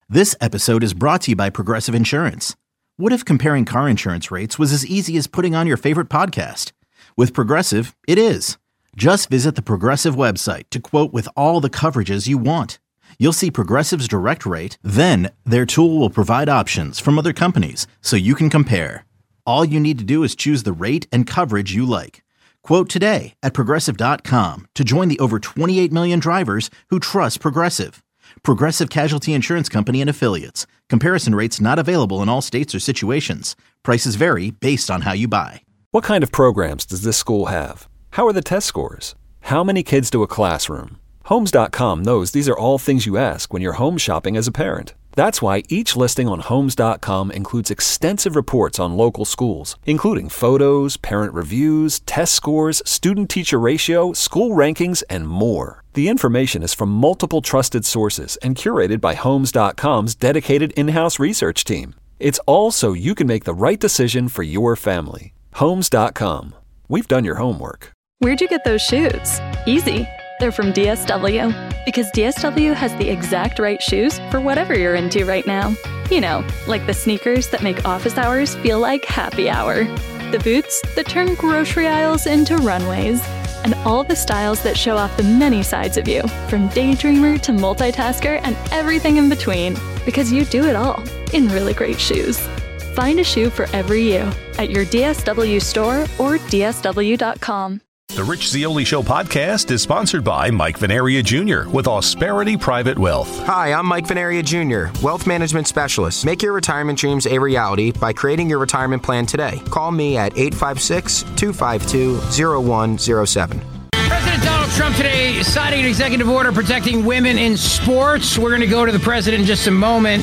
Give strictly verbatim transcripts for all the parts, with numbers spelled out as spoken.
This episode is brought to you by Progressive Insurance. What if comparing car insurance rates was as easy as putting on your favorite podcast? With Progressive, it is. Just visit the Progressive website to quote with all the coverages you want. You'll see Progressive's direct rate, then their tool will provide options from other companies so you can compare. All you need to do is choose the rate and coverage you like. Quote today at Progressive dot com to join the over twenty-eight million drivers who trust Progressive. Progressive Casualty Insurance Company and Affiliates. Comparison rates not available in all states or situations. Prices vary based on how you buy. What kind of programs does this school have? How are the test scores? How many kids do a classroom? Homes dot com knows these are all things you ask when you're home shopping as a parent. That's why each listing on Homes dot com includes extensive reports on local schools, including photos, parent reviews, test scores, student-teacher ratio, school rankings, and more. The information is from multiple trusted sources and curated by Homes dot com's dedicated in-house research team. It's all so you can make the right decision for your family. Homes dot com. We've done your homework. Where'd you get those shoes? Easy. They're from D S W. Because D S W has the exact right shoes for whatever you're into right now. You know, like the sneakers that make office hours feel like happy hour. The boots that turn grocery aisles into runways. And all the styles that show off the many sides of you, from daydreamer to multitasker and everything in between. Because you do it all in really great shoes. Find a shoe for every you at your D S W store or D S W dot com. The Rich Zeoli Show podcast is sponsored by Mike Venaria Junior with Ausperity Private Wealth. Hi, I'm Mike Venaria Junior, Wealth Management Specialist. Make your retirement dreams a reality by creating your retirement plan today. Call me at eight five six, two five two, zero one zero seven. President Donald Trump today signing an executive order protecting women in sports. We're going to go to the president in just a moment.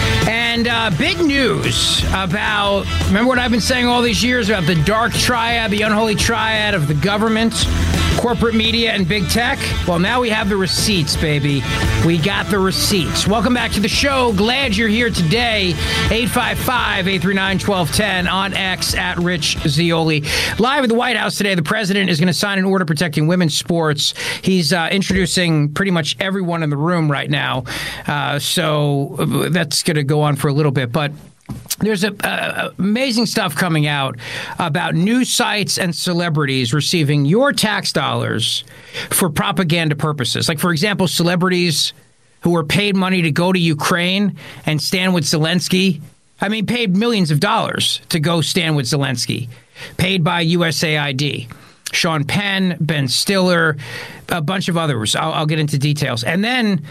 And uh, big news about, remember what I've been saying all these years about the dark triad, the unholy triad of the government, corporate media, and big tech? Well, now we have the receipts, baby. We got the receipts. Welcome back to the show. Glad you're here today. eight five five, eight three nine, one two one zero on X at Rich Zeoli. Live at the White House today, the president is going to sign an order protecting women's sports. He's uh, introducing pretty much everyone in the room right now. Uh, so that's going to go on for a little bit. But there's a, uh, amazing stuff coming out about news sites and celebrities receiving your tax dollars for propaganda purposes. Like, for example, celebrities who were paid money to go to Ukraine and stand with Zelensky. I mean, paid millions of dollars to go stand with Zelensky, paid by U S A I D. Sean Penn, Ben Stiller, a bunch of others. I'll, I'll get into details. And then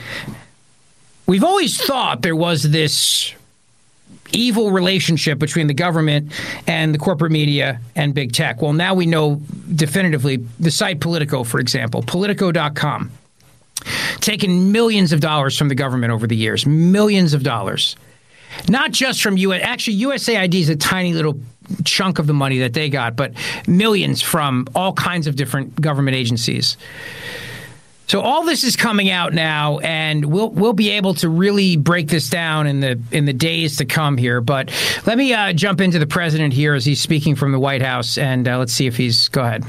we've always thought there was this evil relationship between the government and the corporate media and big tech. Well, now we know definitively. The site Politico, for example, Politico dot com, taken millions of dollars from the government over the years, millions of dollars. Not just from U S Actually, U S A I D is a tiny little chunk of the money that they got, but millions from all kinds of different government agencies. So all this is coming out now, and we'll we'll be able to really break this down in the in the days to come here. But let me uh, jump into the president here as he's speaking from the White House, and uh, let's see if he's go ahead.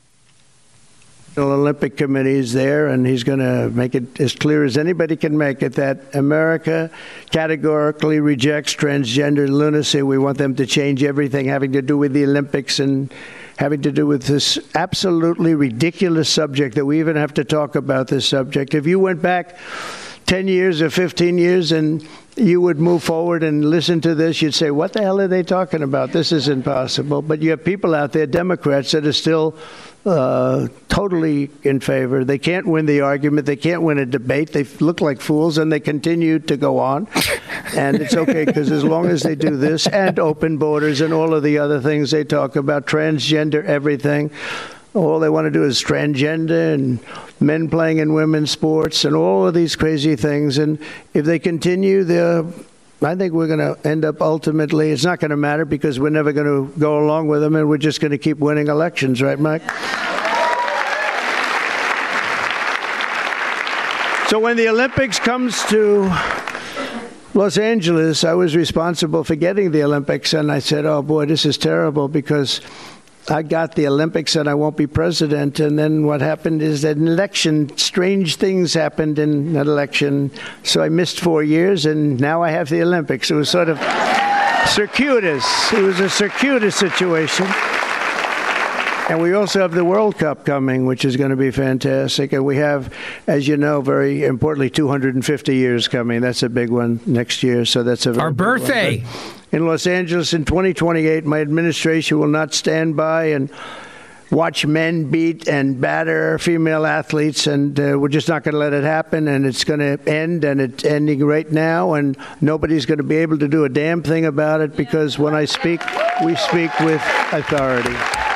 The Olympic Committee is there, and he's going to make it as clear as anybody can make it that America categorically rejects transgender lunacy. We want them to change everything having to do with the Olympics and having to do with this absolutely ridiculous subject that we even have to talk about this subject. If you went back ten years or fifteen years and you would move forward and listen to this, you'd say, what the hell are they talking about? This is impossible. But you have people out there, Democrats, that are still uh, totally in favor. They can't win the argument. They can't win a debate. They look like fools, and they continue to go on. And it's okay, because as long as they do this and open borders and all of the other things they talk about, transgender everything, all they want to do is transgender and men playing in women's sports and all of these crazy things. And if they continue, they're, I think we're going to end up ultimately, it's not going to matter because we're never going to go along with them, and we're just going to keep winning elections. Right, Mike? So when the Olympics comes to Los Angeles, I was responsible for getting the Olympics, and I said, oh, boy, this is terrible, because I got the Olympics and I won't be president. And then what happened is that an election, strange things happened in an election. So I missed four years, and now I have the Olympics. It was sort of circuitous. It was a circuitous situation. And we also have the World Cup coming, which is going to be fantastic. And we have, as you know, very importantly, two hundred fifty years coming. That's a big one next year. So that's a very Our birthday. In Los Angeles in twenty twenty-eight, my administration will not stand by and watch men beat and batter female athletes, and uh, we're just not going to let it happen, and it's going to end, and it's ending right now, and nobody's going to be able to do a damn thing about it, because when I speak, we speak with authority.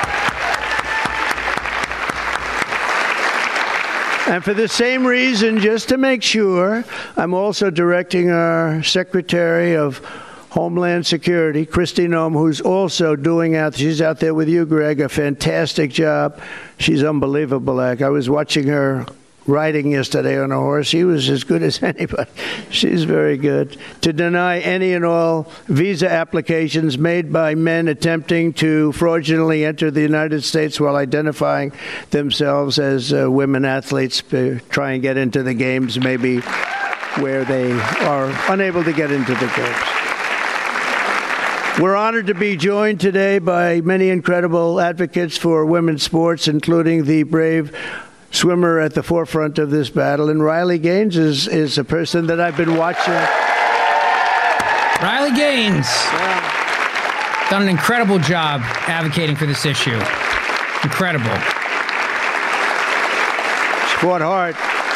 And for the same reason, just to make sure, I'm also directing our Secretary of Homeland Security, Kristi Noem, who's also doing out, she's out there with you, Greg, a fantastic job. She's unbelievable. Like, I was watching her riding yesterday on a horse. She was as good as anybody. She's very good. To deny any and all visa applications made by men attempting to fraudulently enter the United States while identifying themselves as uh, women athletes, to try and get into the games, maybe where they are unable to get into the games. We're honored to be joined today by many incredible advocates for women's sports, including the brave swimmer at the forefront of this battle. And Riley Gaines is, is a person that I've been watching. Riley Gaines. Yeah. Done an incredible job advocating for this issue. Incredible. She fought hard.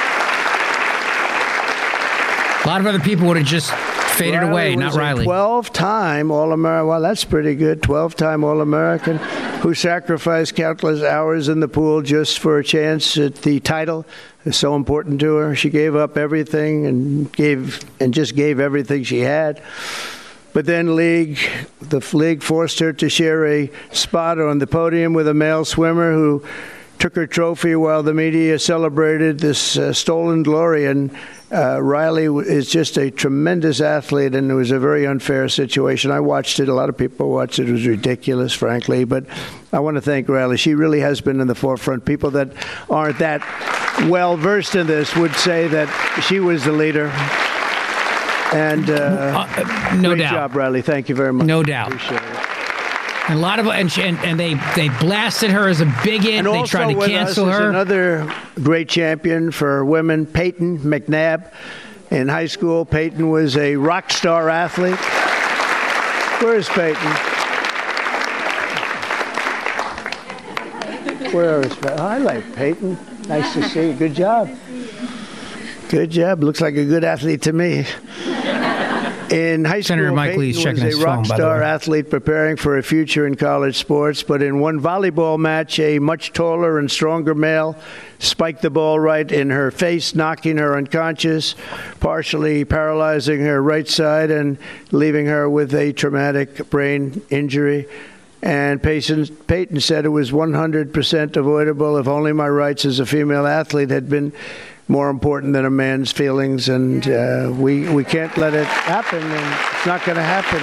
A lot of other people would have just faded Riley away, not was Riley. A twelve-time All-American. Well, that's pretty good. twelve-time All-American who sacrificed countless hours in the pool just for a chance at the title. It's so important to her. She gave up everything and gave and just gave everything she had. But then league, the league forced her to share a spot on the podium with a male swimmer who took her trophy while the media celebrated this uh, stolen glory. And uh, Riley is just a tremendous athlete, and it was a very unfair situation. I watched it. A lot of people watched it. It was ridiculous, frankly. But I want to thank Riley. She really has been in the forefront. People that aren't that well-versed in this would say that she was the leader. And uh, uh, no great doubt. job, Riley. Thank you very much. No doubt. Appreciate it. And a lot of and, she, and and they they blasted her as a bigot. And they also tried to with cancel us is her. Another great champion for women, Peyton McNabb. In high school, Peyton was a rock star athlete. Where is Peyton? Where is Peyton? I like Peyton. Nice to see you. Good job. Good job. Looks like a good athlete to me. In high Senator school, Mike Lee's Peyton checking was his a phone, rock by the star way. athlete preparing for a future in college sports. But in one volleyball match, a much taller and stronger male spiked the ball right in her face, knocking her unconscious, partially paralyzing her right side and leaving her with a traumatic brain injury. And Peyton, Peyton said it was one hundred percent avoidable if only my rights as a female athlete had been more important than a man's feelings, and uh, we we can't let it happen, and it's not going to happen.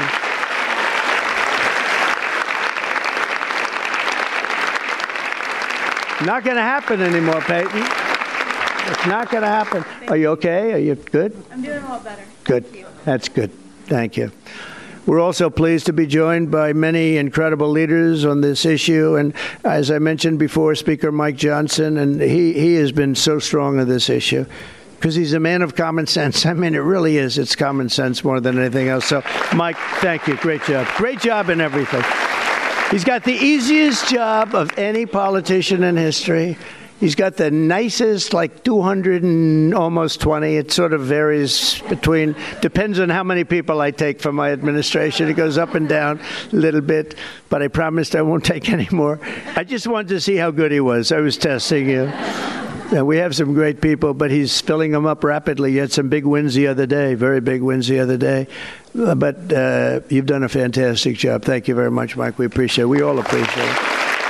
Not going to happen anymore, Peyton. It's not going to happen. Are you okay? Are you good? I'm doing a lot better. Good. Thank you. That's good. Thank you. We're also pleased to be joined by many incredible leaders on this issue. And as I mentioned before, Speaker Mike Johnson, and he, he has been so strong on this issue because he's a man of common sense. I mean, it really is. It's common sense more than anything else. So, Mike, thank you. Great job. Great job in everything. He's got the easiest job of any politician in history. He's got the nicest, like two hundred and almost twenty. It sort of varies between, depends on how many people I take from my administration. It goes up and down a little bit, but I promised I won't take any more. I just wanted to see how good he was. I was testing you. Yeah, we have some great people, but he's filling them up rapidly. He had some big wins the other day, very big wins the other day. Uh, but uh, you've done a fantastic job. Thank you very much, Mike. We appreciate it. We all appreciate it.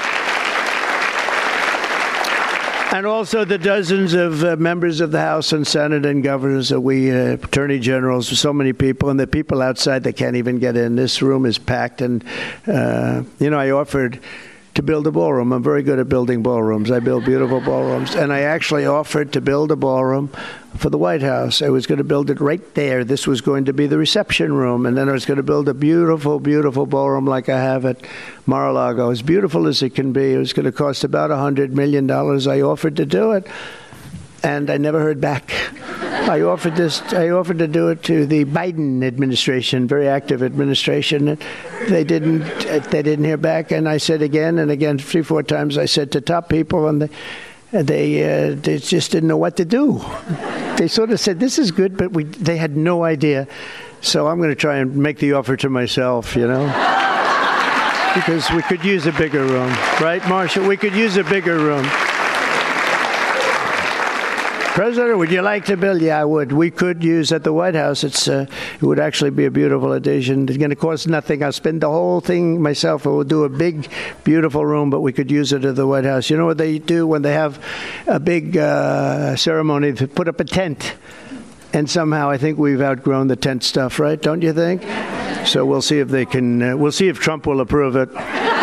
And also the dozens of uh, members of the House and Senate and governors that we, uh, attorney generals, so many people, and the people outside that can't even get in. This room is packed. And, uh, you know, I offered to build a ballroom. I'm very good at building ballrooms. I build beautiful ballrooms. And I actually offered to build a ballroom for the White House. I was going to build it right there. This was going to be the reception room. And then I was going to build a beautiful, beautiful ballroom like I have at Mar-a-Lago, as beautiful as it can be. It was going to cost about one hundred million dollars. I offered to do it, and I never heard back. I offered this. I offered to do it to the Biden administration, very active administration. And they didn't. They didn't hear back. And I said again and again, three, four times. I said to top people, and they, they, uh, they just didn't know what to do. They sort of said, "This is good," but we. They had no idea. So I'm going to try and make the offer to myself. You know, because we could use a bigger room, right, Marshall? We could use a bigger room. President, would you like to build? Yeah, I would. We could use at the White House. It's uh, it would actually be a beautiful addition. It's going to cost nothing. I'll spend the whole thing myself. We'll do a big, beautiful room, but we could use it at the White House. You know what they do when they have a big uh, ceremony? They put up a tent. And somehow I think we've outgrown the tent stuff, right? Don't you think? So we'll see if they can. Uh, we'll see if Trump will approve it.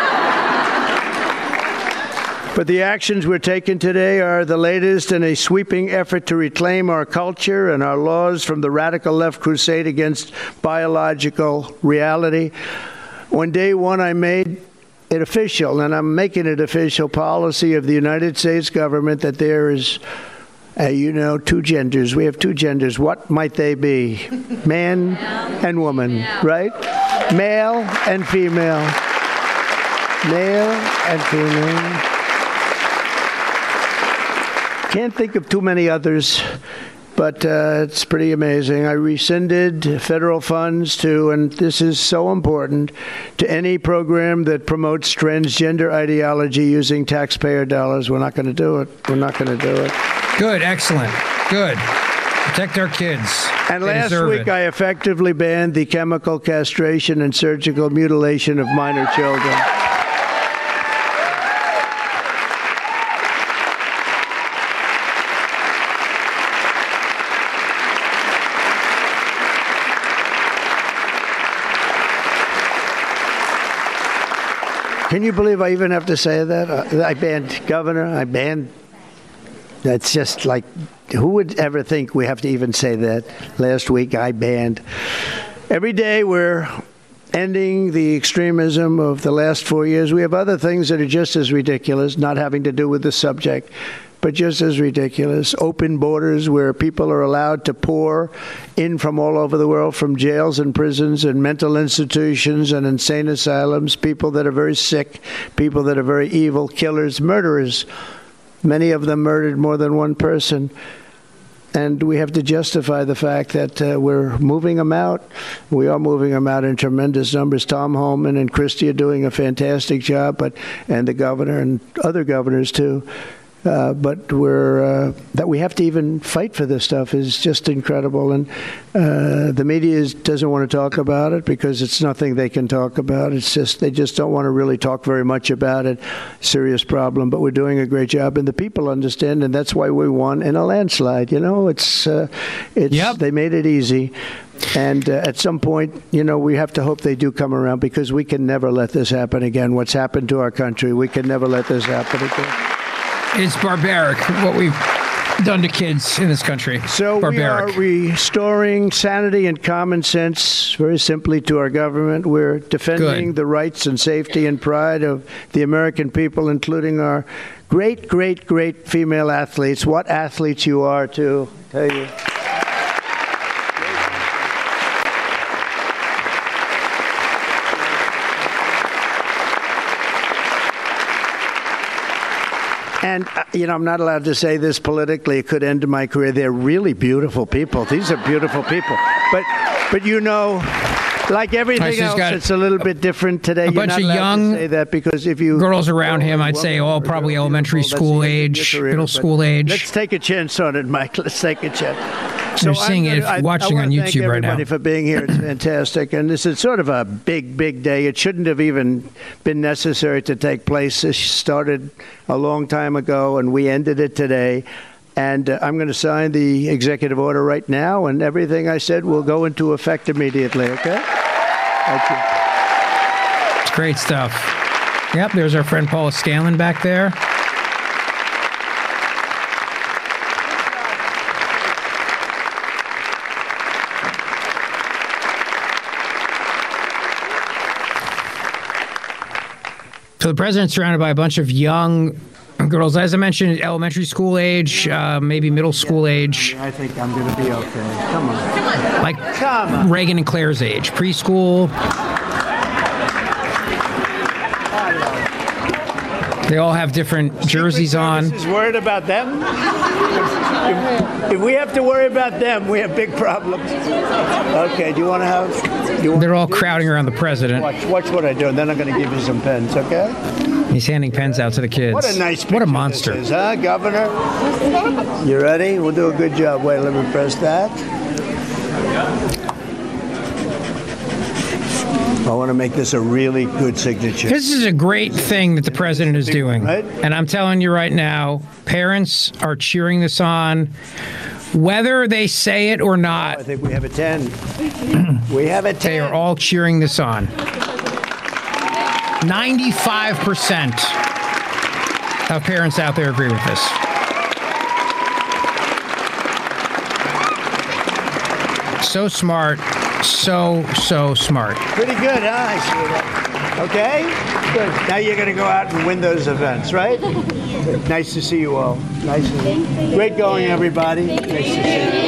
But the actions we're taking today are the latest in a sweeping effort to reclaim our culture and our laws from the radical left crusade against biological reality. On day one, I made it official, and I'm making it official policy of the United States government that there is, uh, you know, two genders. We have two genders. What might they be? Man and woman, right? Male and female. Male and female. Can't think of too many others, but uh, it's pretty amazing. I rescinded federal funds to, and this is so important, to any program that promotes transgender ideology using taxpayer dollars. We're not going to do it. We're not going to do it. Good. Excellent. Good. Protect our kids. And They last deserve week, it. I effectively banned the chemical castration and surgical mutilation of minor children. Can you believe I even have to say that? Uh, I banned governor. I banned. That's just like, who would ever think we have to even say that? Last week I banned. Every day we're ending the extremism of the last four years. We have other things that are just as ridiculous, not having to do with the subject, but just as ridiculous. Open borders where people are allowed to pour in from all over the world, from jails and prisons and mental institutions and insane asylums, people that are very sick, people that are very evil, killers, murderers. Many of them murdered more than one person. And we have to justify the fact that uh, we're moving them out. We are moving them out in tremendous numbers. Tom Homan and Christie are doing a fantastic job, but and the governor and other governors, too. Uh, but we're uh, that we have to even fight for this stuff is just incredible, and uh, the media is, doesn't want to talk about it because it's nothing they can talk about. It's just they just don't want to really talk very much about it. Serious problem, but we're doing a great job, and the people understand, and that's why we won in a landslide. You know, it's uh, it's Yep. They made it easy. And uh, at some point, you know, we have to hope they do come around because we can never let this happen again. What's happened to our country, we can never let this happen again. It's barbaric what we've done to kids in this country. So barbaric. we are restoring sanity and common sense very simply to our government. We're defending Good. the rights and safety and pride of the American people, including our great, great, great female athletes. What athletes you are, too, I tell you. And, uh, you know, I'm not allowed to say this politically. It could end my career. They're really beautiful people. These are beautiful people. But, but you know, like everything Right, so he's else, got it's a little bit different today. a You're bunch not of allowed young to say that because if you girls around him, oh, I'd say woman, all probably they're elementary beautiful. school That's the end of age, your career. middle But school age. Let's take a chance on it, Mike. Let's take a chance. You're I'm seeing it, gonna- I- watching I on wanna thank YouTube right now. everybody for being here. It's fantastic. And this is sort of a big, big day. It shouldn't have even been necessary to take place. This started a long time ago, and we ended it today. And uh, I'm going to sign the executive order right now, and everything I said will go into effect immediately, okay? Thank you. It's great stuff. Yep, there's our friend Paula Scanlon back there. So the president's surrounded by a bunch of young girls, as I mentioned, elementary school age, uh, maybe middle school age. I think I'm going to be okay. Come on. Like Come on. Reagan and Claire's age, preschool. They all have different jerseys on. Is worried about them? If, if we have to worry about them, we have big problems. Okay, do you want to have... You want They're all crowding around the president. Watch, watch what I do, and then I'm going to give you some pens, okay? He's handing pens out to the kids. What a nice picture What a monster. this is, huh, Governor? You ready? We'll do a good job. Wait, let me press that. I want to make this a really good signature. This is a great thing that the president is doing. Right? And I'm telling you right now, parents are cheering this on, whether they say it or not. I think we have a ten. We have a ten. They are all cheering this on. ninety-five percent of parents out there agree with this. So smart. So, so smart. Pretty good, huh? I see that. Okay? Good. Now you're going to go out and win those events, right? Nice to see you all. Nice to see you. Great going, everybody. Nice to see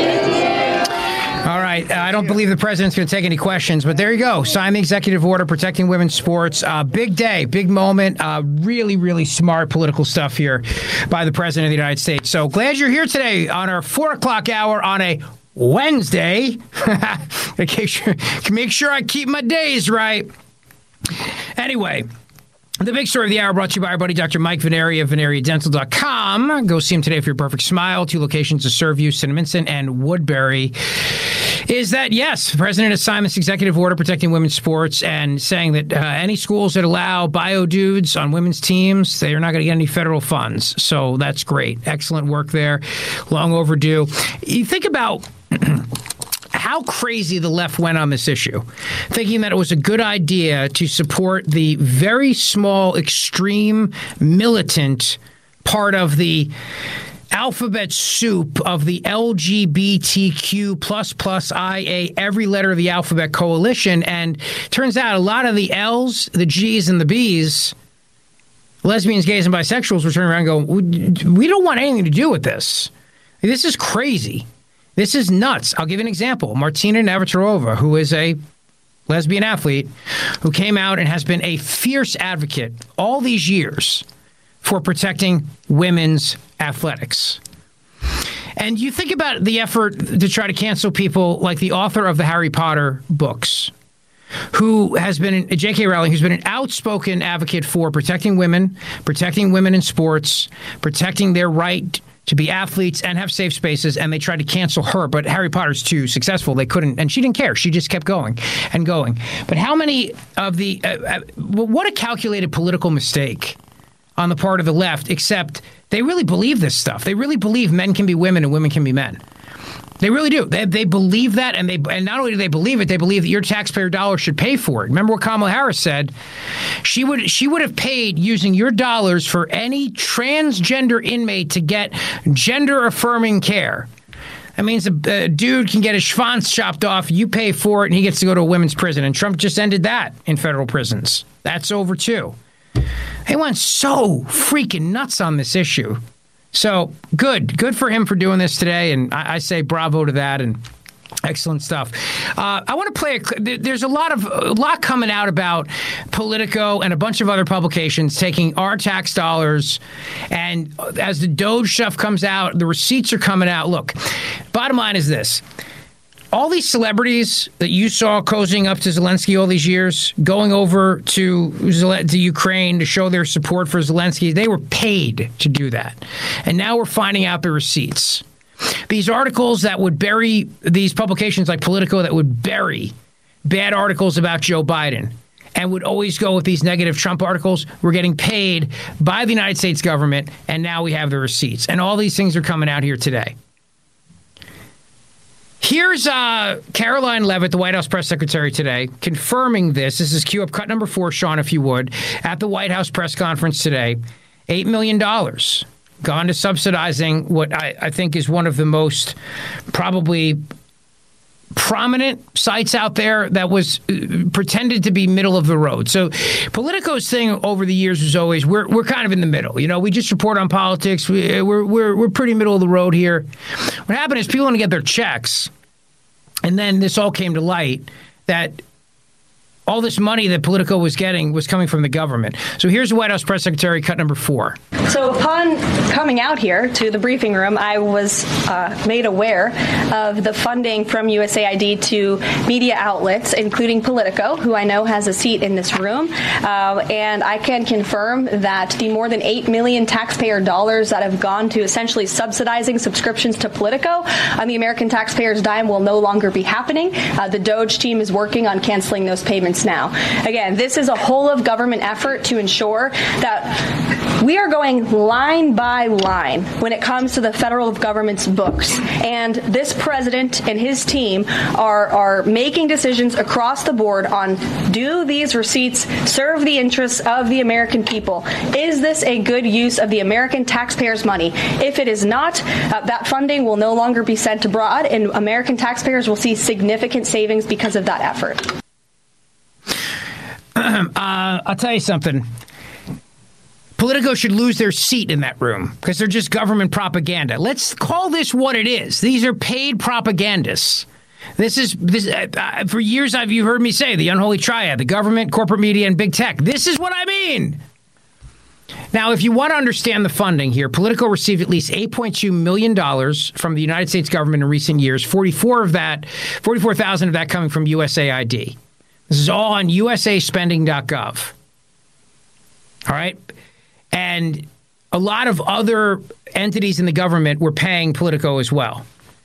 you. All right. I don't believe the president's going to take any questions, but there you go. Sign the executive order protecting women's sports. Uh, big day, big moment. Uh, really, really smart political stuff here by the president of the United States. So glad you're here today on our four o'clock hour on a Wednesday. make, sure, make sure I keep my days right. Anyway, the big story of the hour brought to you by our buddy Doctor Mike Vanaria of Vanaria Dental dot com. Go see him today for your perfect smile. Two locations to serve you, Cinnaminson and Woodbury. Is that, yes, the president has signed this executive order protecting women's sports and saying that uh, any schools that allow bio dudes on women's teams, they are not going to get any federal funds. So that's great. Excellent work there. Long overdue. You think about how crazy the left went on this issue, thinking that it was a good idea to support the very small, extreme, militant part of the alphabet soup of the L G B T Q plus plus I A, every letter of the alphabet coalition. And turns out a lot of the L's, the G's, and the B's, lesbians, gays, and bisexuals, were turning around and going, we don't want anything to do with this. This is crazy. This is nuts. I'll give you an example. Martina Navratilova, who is a lesbian athlete, who came out and has been a fierce advocate all these years for protecting women's athletics. And you think about the effort to try to cancel people like the author of the Harry Potter books, who has been, J K Rowling, who's been an outspoken advocate for protecting women, protecting women in sports, protecting their right to be athletes and have safe spaces, and they tried to cancel her. But Harry Potter's too successful. They couldn't, and she didn't care. She just kept going and going. But how many of the, uh, uh, what a calculated political mistake on the part of the left, except they really believe this stuff. They really believe men can be women and women can be men. They really do. They, they believe that, and they and not only do they believe it, they believe that your taxpayer dollars should pay for it. Remember what Kamala Harris said? She would she would have paid using your dollars for any transgender inmate to get gender-affirming care. That means a, a dude can get his schwanz chopped off, you pay for it, and he gets to go to a women's prison. And Trump just ended that in federal prisons. That's over, too. They went so freaking nuts on this issue. So good, good for him for doing this today, and I, I say bravo to that, and excellent stuff. Uh, I want to play. A, there's a lot of a lot coming out about Politico and a bunch of other publications taking our tax dollars, and as the Doge stuff comes out, the receipts are coming out. Look, bottom line is this. All these celebrities that you saw cozying up to Zelensky all these years, going over to, to Ukraine to show their support for Zelensky, they were paid to do that. And now we're finding out the receipts. These articles that would bury, these publications like Politico that would bury bad articles about Joe Biden and would always go with these negative Trump articles, were getting paid by the United States government, and now we have the receipts. And all these things are coming out here today. Here's uh, Caroline Leavitt, the White House press secretary today, confirming this. This is cue up cut number four, Sean, if you would, at the White House press conference today. eight million dollars gone to subsidizing what I, I think is one of the most probably prominent sites out there that was uh, pretended to be middle of the road. So Politico's thing over the years was always we're we're kind of in the middle. You know, we just report on politics. We, we're we're we're pretty middle of the road here. What happened is people want to get their checks, and then this all came to light that all this money that Politico was getting was coming from the government. So here's the White House press secretary, cut number four. So upon coming out here to the briefing room, I was uh, made aware of the funding from U S A I D to media outlets, including Politico, who I know has a seat in this room. Uh, and I can confirm that the more than eight million taxpayer dollars that have gone to essentially subsidizing subscriptions to Politico on the American taxpayers' dime will no longer be happening. Uh, the DOJ team is working on canceling those payments now. Again, this is a whole of government effort to ensure that we are going line by line when it comes to the federal government's books. And this president and his team are, are making decisions across the board on, do these receipts serve the interests of the American people? Is this a good use of the American taxpayers' money? If it is not, uh, that funding will no longer be sent abroad, and American taxpayers will see significant savings because of that effort. Uh, I'll tell you something. Politico should lose their seat in that room because they're just government propaganda. Let's call this what it is. These are paid propagandists. This is this uh, for years. I've you heard me say the unholy triad: the government, corporate media, and big tech. This is what I mean. Now, if you want to understand the funding here, Politico received at least eight point two million dollars from the United States government in recent years. forty-four of that, forty-four thousand of that coming from U S A I D. This is all on U S A spending dot gov. All right? And a lot of other entities in the government were paying Politico as well.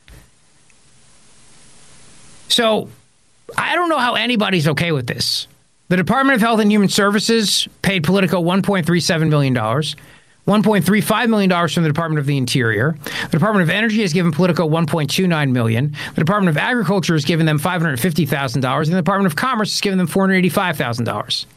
So I don't know how anybody's okay with this. The Department of Health and Human Services paid Politico one point three seven million dollars. one point three five million dollars from the Department of the Interior. The Department of Energy has given Politico one point two nine million dollars. The Department of Agriculture has given them five hundred fifty thousand dollars. And the Department of Commerce has given them four hundred eighty-five thousand dollars.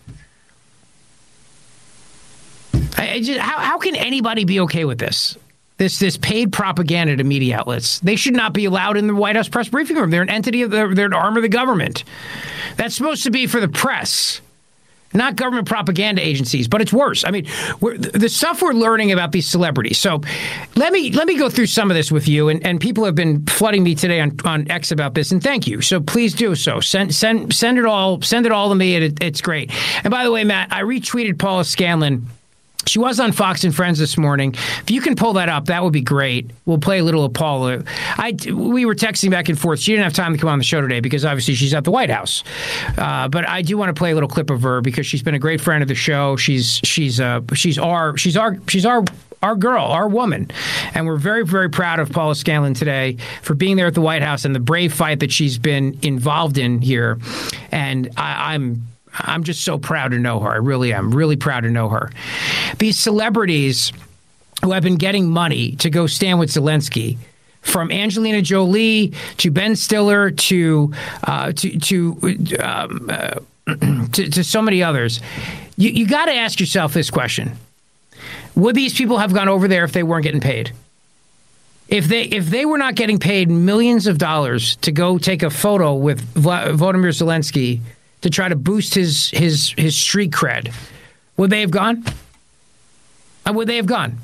I, I just, how, how can anybody be okay with this? This this paid propaganda to media outlets. They should not be allowed in the White House press briefing room. They're an entity of the, they're an arm of the government. That's supposed to be for the press, not government propaganda agencies, but it's worse. I mean, we're, the stuff we're learning about these celebrities. So let me let me go through some of this with you. And, and people have been flooding me today on, on X about this, and thank you. So please do so. Send send send it all send it all to me. And it, it's great. And by the way, Matt, I retweeted Paula Scanlon. She was on Fox and Friends this morning. If you can pull that up, that would be great. We'll play a little of Paula. I, we were texting back and forth. She didn't have time to come on the show today because obviously she's at the White House. Uh, but I do want to play a little clip of her because she's been a great friend of the show. She's she's uh, she's our she's our she's our our girl, our woman. And we're very, very proud of Paula Scanlon today for being there at the White House and the brave fight that she's been involved in here. And I, I'm I'm just so proud to know her. I really am. Really proud to know her. These celebrities who have been getting money to go stand with Zelensky, from Angelina Jolie to Ben Stiller to uh, to to, um, uh, to to so many others, you, you got to ask yourself this question: would these people have gone over there if they weren't getting paid? If they if they were not getting paid millions of dollars to go take a photo with Vla- Volodymyr Zelensky to try to boost his his his street cred, would they have gone? Uh, would they have gone?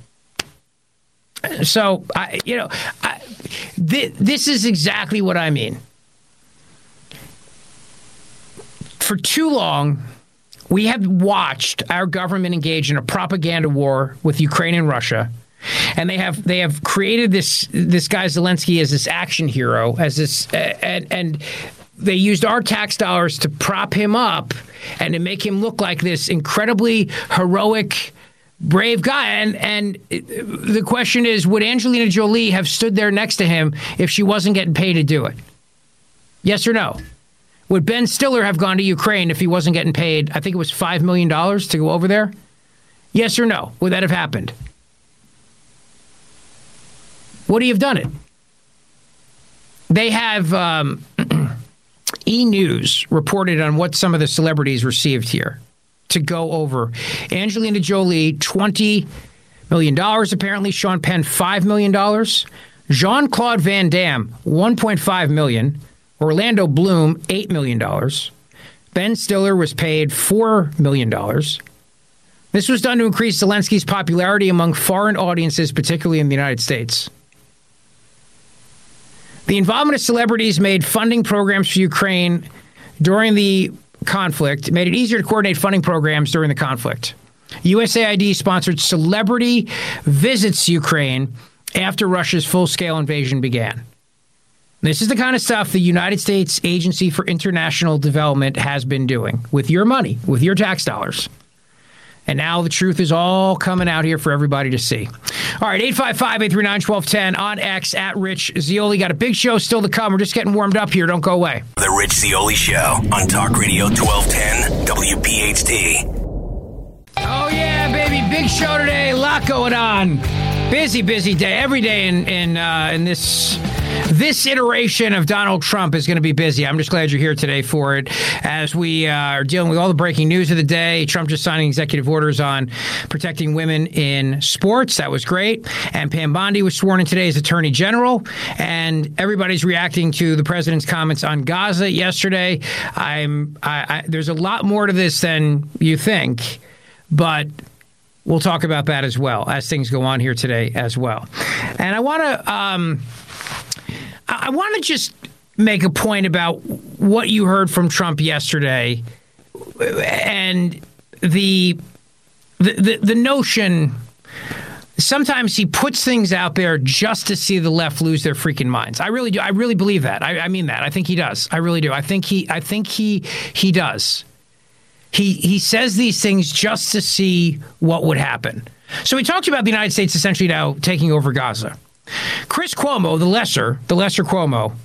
So, I, you know, I, th- this is exactly what I mean. For too long, we have watched our government engage in a propaganda war with Ukraine and Russia, and they have they have created this this guy Zelensky as this action hero, as this uh, and and. They used our tax dollars to prop him up and to make him look like this incredibly heroic, brave guy. And and the question is, would Angelina Jolie have stood there next to him if she wasn't getting paid to do it? Yes or no? Would Ben Stiller have gone to Ukraine if he wasn't getting paid, I think it was five million dollars to go over there? Yes or no? Would that have happened? Would he have done it? they have um, E! News reported on what some of the celebrities received here to go over. Angelina Jolie, twenty million dollars apparently. Sean Penn, five million dollars. Jean-Claude Van Damme, one point five million dollars. Orlando Bloom, eight million dollars. Ben Stiller was paid four million dollars. This was done to increase Zelensky's popularity among foreign audiences, particularly in the United States. The involvement of celebrities made funding programs for Ukraine during the conflict, made it easier to coordinate funding programs during the conflict. U S A I D sponsored celebrity visits to Ukraine after Russia's full-scale invasion began. This is the kind of stuff the United States Agency for International Development has been doing with your money, with your tax dollars. And now the truth is all coming out here for everybody to see. All right, eight five five, eight three nine, one two one zero on X, at Rich Zeoli. Got a big show still to come. We're just getting warmed up here. Don't go away. The Rich Zeoli Show on Talk Radio twelve ten W P H T. Oh, yeah, baby. Big show today. A lot going on. Busy, busy day. Every day in in, uh, in this... This iteration of Donald Trump is going to be busy. I'm just glad you're here today for it as we uh, are dealing with all the breaking news of the day. Trump just signing executive orders on protecting women in sports. That was great. And Pam Bondi was sworn in today as Attorney General. And everybody's reacting to the president's comments on Gaza yesterday. I'm I, I, there's a lot more to this than you think, but we'll talk about that as well as things go on here today as well. And I want to... Um, I want to just make a point about what you heard from Trump yesterday and the the the, the notion sometimes he puts things out there just to see the left lose their freaking minds. I really do. I really believe that. I, I mean that. I think he does. I really do. I think he I think he he does. He he says these things just to see what would happen. So he talked about the United States essentially now taking over Gaza. Chris Cuomo, the lesser, the lesser Cuomo,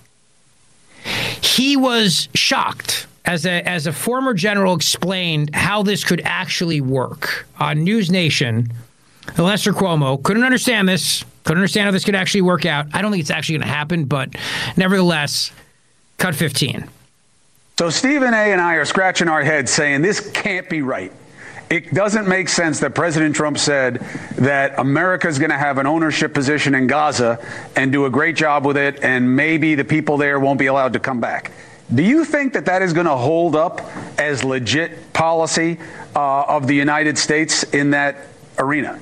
he was shocked as a as a former general explained how this could actually work on News Nation. The lesser Cuomo couldn't understand this, couldn't understand how this could actually work out. I don't think it's actually going to happen, but nevertheless, cut fifteen. So Stephen A. and I are scratching our heads saying this can't be right. It doesn't make sense that President Trump said that America is going to have an ownership position in Gaza and do a great job with it, and maybe the people there won't be allowed to come back. Do you think that that is going to hold up as legit policy uh, of the United States in that arena?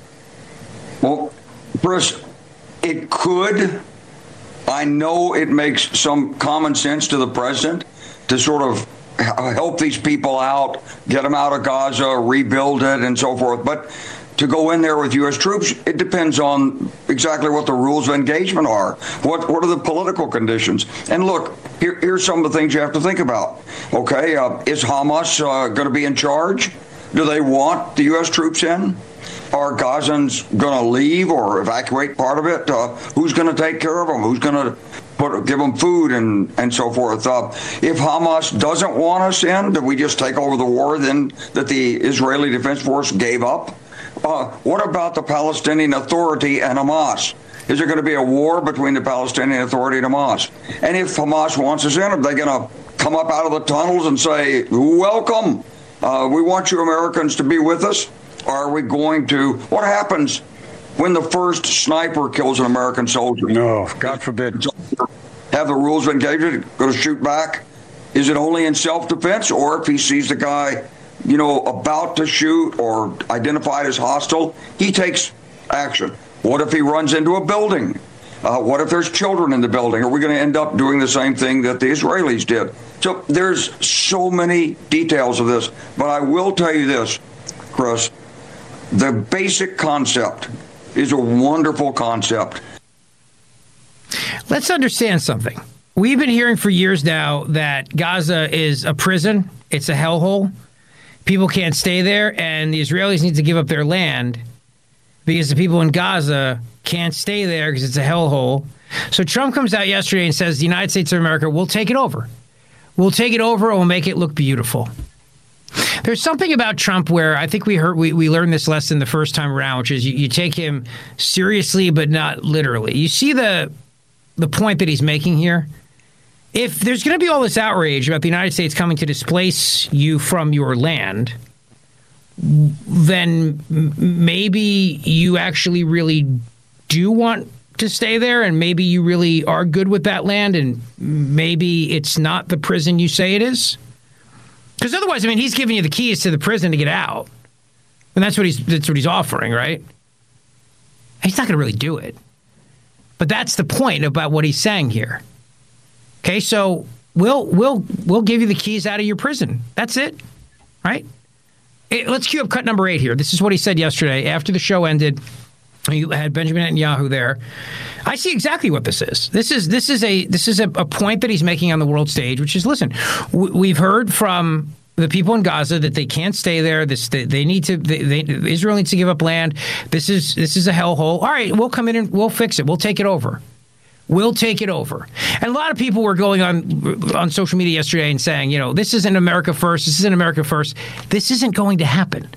Well, Bruce, it could. I know it makes some common sense to the president to sort of help these people out, get them out of Gaza, rebuild it, and so forth. But to go in there with U S troops, it depends on exactly what the rules of engagement are. What what are the political conditions? And look, here, here's some of the things you have to think about. Okay, uh, is Hamas uh, going to be in charge? Do they want the U S troops in? Are Gazans going to leave or evacuate part of it? Uh, who's going to take care of them? Who's going to put give them food and, and so forth? Uh, if Hamas doesn't want us in, do we just take over the war then that the Israeli Defense Force gave up? Uh, what about the Palestinian Authority and Hamas? Is there going to be a war between the Palestinian Authority and Hamas? And if Hamas wants us in, are they going to come up out of the tunnels and say, welcome, uh, we want you Americans to be with us? Are we going to, what happens when the first sniper kills an American soldier? No, God forbid. Have the rules of engagement, going to shoot back? Is it only in self-defense? Or if he sees the guy, you know, about to shoot or identified as hostile, he takes action. What if he runs into a building? Uh, what if there's children in the building? Are we going to end up doing the same thing that the Israelis did? So there's so many details of this. But I will tell you this, Chris. The basic concept is a wonderful concept. Let's understand something. We've been hearing for years now that Gaza is a prison. It's a hellhole. People can't stay there, and the Israelis need to give up their land because the people in Gaza can't stay there because it's a hellhole. So Trump comes out yesterday and says the United States of America will take it over. We'll take it over and we'll make it look beautiful. There's something about Trump where I think we heard we, we learned this lesson the first time around, which is you, you take him seriously but not literally. You see the the point that he's making here. If there's going to be all this outrage about the United States coming to displace you from your land, then maybe you actually really do want to stay there, and maybe you really are good with that land, and maybe it's not the prison you say it is. Because otherwise, I mean, he's giving you the keys to the prison to get out, and that's what he's that's what he's offering, right? He's not going to really do it, but that's the point about what he's saying here. Okay, so we'll we'll we'll give you the keys out of your prison. That's it, right? It, let's cue up cut number eight here. This is what he said yesterday after the show ended. You had Benjamin Netanyahu there. I see exactly what this is. This is this is a this is a, a point that he's making on the world stage, which is, listen, w- we've heard from the people in Gaza that they can't stay there. This they, they need to. They, they, Israel needs to give up land. This is this is a hellhole. All right, we'll come in and we'll fix it. We'll take it over. We'll take it over. And a lot of people were going on on social media yesterday and saying, you know, this isn't America first. This isn't America first. This isn't going to happen.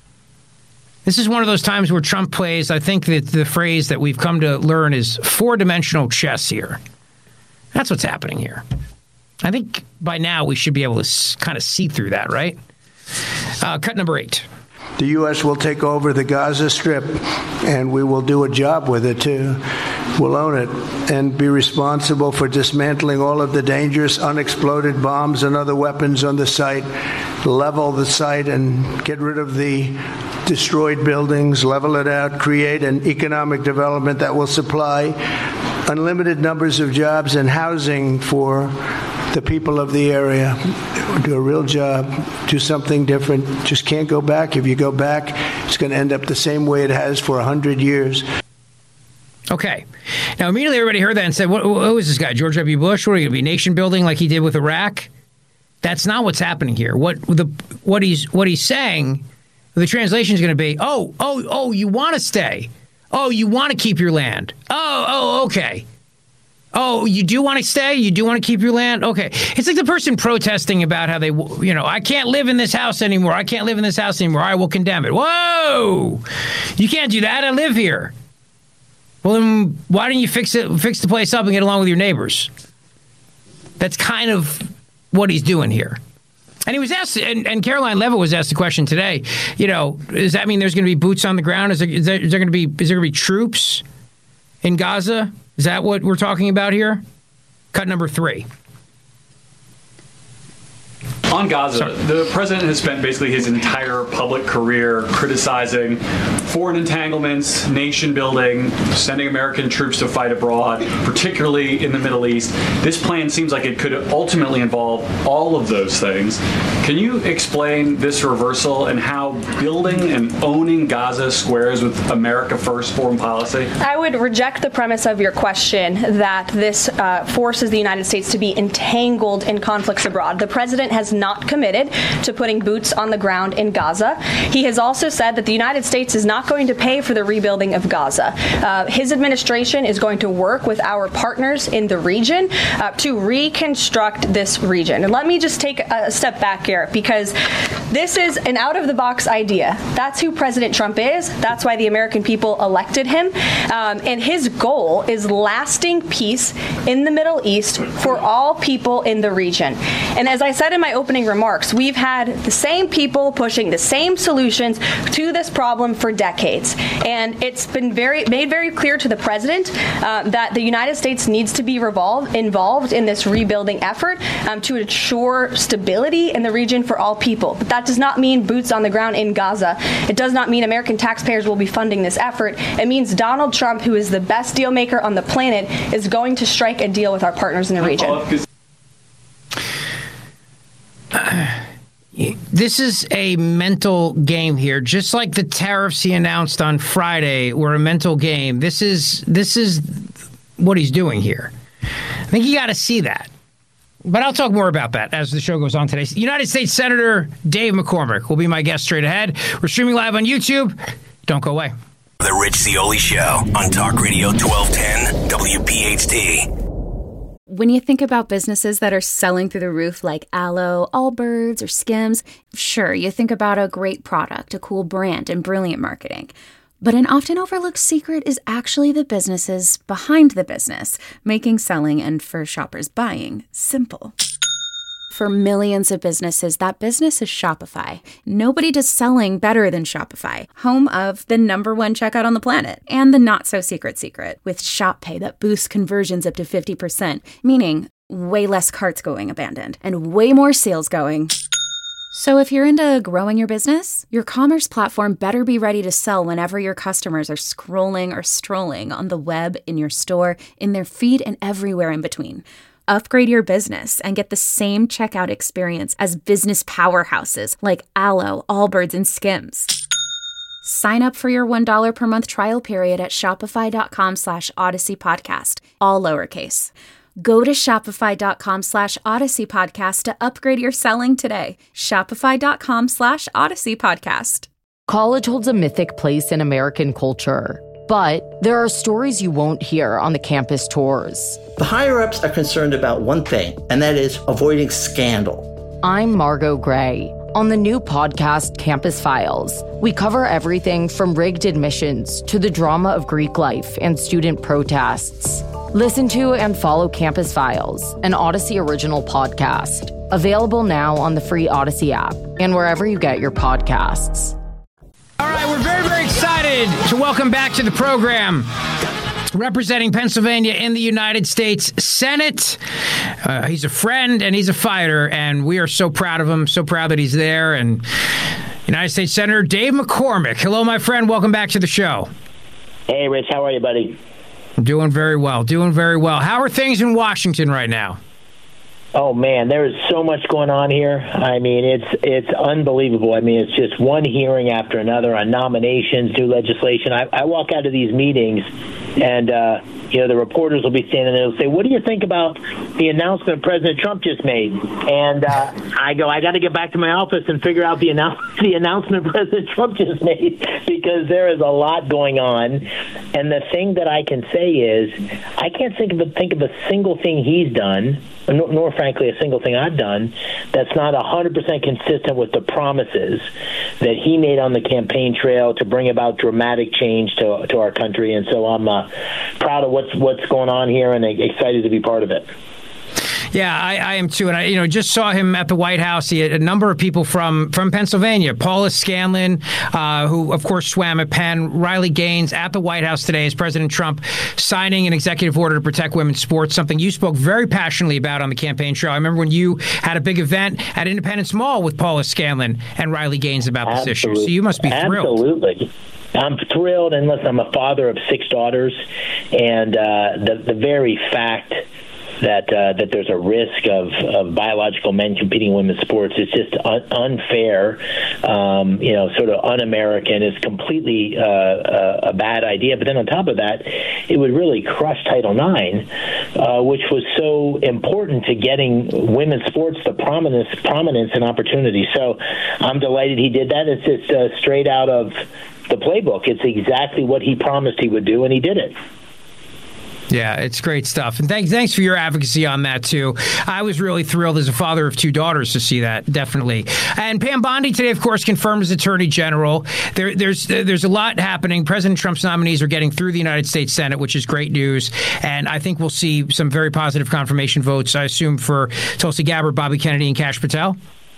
This is one of those times where Trump plays, I think that the phrase that we've come to learn is four-dimensional chess here. That's what's happening here. I think by now we should be able to kind of see through that, right? Uh, cut number eight. The U S will take over the Gaza Strip, and we will do a job with it, too. We'll own it and be responsible for dismantling all of the dangerous unexploded bombs and other weapons on the site, level the site and get rid of the destroyed buildings, level it out, create an economic development that will supply unlimited numbers of jobs and housing for the people of the area. Do a real job, do something different. Just can't go back. If you go back, it's going to end up the same way it has for one hundred years. Okay. Now, immediately everybody heard that and said, what, who is this guy, George W. Bush? What are you going to be, nation building like he did with Iraq? That's not what's happening here. What the what he's what he's saying, the translation is going to be, oh, oh, oh, you want to stay. Oh, you want to keep your land. Oh, oh, okay. Oh, you do want to stay? You do want to keep your land? Okay. It's like the person protesting about how they, you know, I can't live in this house anymore. I can't live in this house anymore. I will condemn it. Whoa! You can't do that. I live here. Well, then why don't you fix it, fix the place up and get along with your neighbors? That's kind of what he's doing here. And he was asked, and, and Caroline Levitt was asked the question today, you know, does that mean there's going to be boots on the ground? Is there, is there, is there going to be, is there going to be troops in Gaza? Is that what we're talking about here? Cut number three. On Gaza, Sorry. the president has spent basically his entire public career criticizing foreign entanglements, nation building, sending American troops to fight abroad, particularly in the Middle East. This plan seems like it could ultimately involve all of those things. Can you explain this reversal and how building and owning Gaza squares with America First foreign policy? I would reject the premise of your question that this uh, forces the United States to be entangled in conflicts abroad. The president has not committed to putting boots on the ground in Gaza. He has also said that the United States is not going to pay for the rebuilding of Gaza. Uh, his administration is going to work with our partners in the region uh, to reconstruct this region. And let me just take a step back here, because this is an out-of-the-box idea. That's who President Trump is. That's why the American people elected him. Um, and his goal is lasting peace in the Middle East for all people in the region. And as I said in my opening remarks, we've had the same people pushing the same solutions to this problem for decades. And it's been very made very clear to the president uh, that the United States needs to be revolved, involved in this rebuilding effort um, to ensure stability in the region for all people. But that does not mean boots on the ground in Gaza. It does not mean American taxpayers will be funding this effort. It means Donald Trump, who is the best deal maker on the planet, is going to strike a deal with our partners in the region. This is a mental game here, just like the tariffs he announced on Friday were a mental game. This is this is what he's doing here. I think you got to see that. But I'll talk more about that as the show goes on today. United States Senator Dave McCormick will be my guest straight ahead. We're streaming live on YouTube. Don't go away. The Rich Zeoli Show on Talk Radio twelve ten W P H T. When you think about businesses that are selling through the roof like Aloe, Allbirds, or Skims, sure, you think about a great product, a cool brand, and brilliant marketing. But an often overlooked secret is actually the businesses behind the business, making selling and for shoppers buying simple. For millions of businesses, that business is Shopify. Nobody does selling better than Shopify, home of the number one checkout on the planet and the not-so-secret secret with Shop Pay that boosts conversions up to fifty percent, meaning way less carts going abandoned and way more sales going. So if you're into growing your business, your commerce platform better be ready to sell whenever your customers are scrolling or strolling on the web, in your store, in their feed, and everywhere in between. Upgrade your business and get the same checkout experience as business powerhouses like Alo, Allbirds, and Skims. Sign up for your one dollar per month trial period at shopify.com slash Odyssey Podcast, all lowercase. Go to shopify.com slash Odyssey Podcast to upgrade your selling today. Shopify.com slash Odyssey Podcast. College holds a mythic place in American culture, but there are stories you won't hear on the campus tours. The higher-ups are concerned about one thing, and that is avoiding scandal. I'm Margot Gray. On the new podcast, Campus Files, we cover everything from rigged admissions to the drama of Greek life and student protests. Listen to and follow Campus Files, an Odyssey original podcast. Available now on the free Odyssey app and wherever you get your podcasts. All right, we're very, very excited to welcome back to the program, representing Pennsylvania in the United States Senate. Uh, he's a friend and he's a fighter, and we are so proud of him, so proud that he's there. And United States Senator Dave McCormick. Hello, my friend. Welcome back to the show. Hey, Rich. How are you, buddy? Doing very well. Doing very well. How are things in Washington right now? Oh, man, there is so much going on here. I mean, it's it's unbelievable. I mean, it's just one hearing after another on nominations, new legislation. I, I walk out of these meetings, and, uh, you know, the reporters will be standing there and say, what do you think about the announcement President Trump just made? And uh, I go, I got to get back to my office and figure out the, annou- the announcement President Trump just made, because there is a lot going on. And the thing that I can say is I can't think of a, think of a single thing he's done, nor, nor frankly, a single thing I've done that's not one hundred percent consistent with the promises that he made on the campaign trail to bring about dramatic change to to our country. And so I'm uh, proud of what's what's going on here and excited to be part of it. Yeah, I, I am too. And I, you know, just saw him at the White House. He had a number of people from, from Pennsylvania. Paula Scanlon, uh, who, of course, swam at Penn. Riley Gaines at the White House today as President Trump signing an executive order to protect women's sports, something you spoke very passionately about on the campaign trail. I remember when you had a big event at Independence Mall with Paula Scanlon and Riley Gaines about Absolutely. this issue. So you must be thrilled. Absolutely. I'm thrilled, and listen, I'm a father of six daughters, and uh, the the very fact that uh, that there's a risk of, of biological men competing in women's sports is just un- unfair, um, you know, sort of un-American. It's completely uh, a, a bad idea. But then on top of that, it would really crush Title nine, uh, which was so important to getting women's sports the prominence, prominence and opportunity. So I'm delighted he did that. It's just uh, straight out of the playbook. It's exactly what he promised he would do, and he did it. Yeah, it's great stuff. And thanks, thanks for your advocacy on that, too. I was really thrilled as a father of two daughters to see that, definitely. And Pam Bondi today, of course, confirmed as Attorney General. There, there's there's a lot happening. President Trump's nominees are getting through the United States Senate, which is great news. And I think we'll see some very positive confirmation votes, I assume, for Tulsi Gabbard, Bobby Kennedy, and Kash Patel.